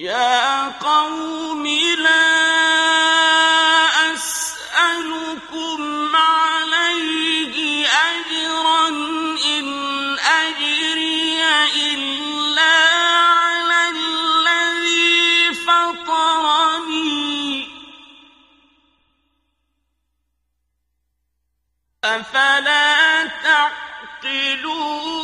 يَا قَوْمِ لَا أَسْأَلُكُمْ عَلَيْهِ أَجْرًا ۖ إِنْ أَجْرِيَ إِلَّا عَلَى الَّذِي فَطَرَنِي ۚ أَفَلَا تَعْقِلُونَ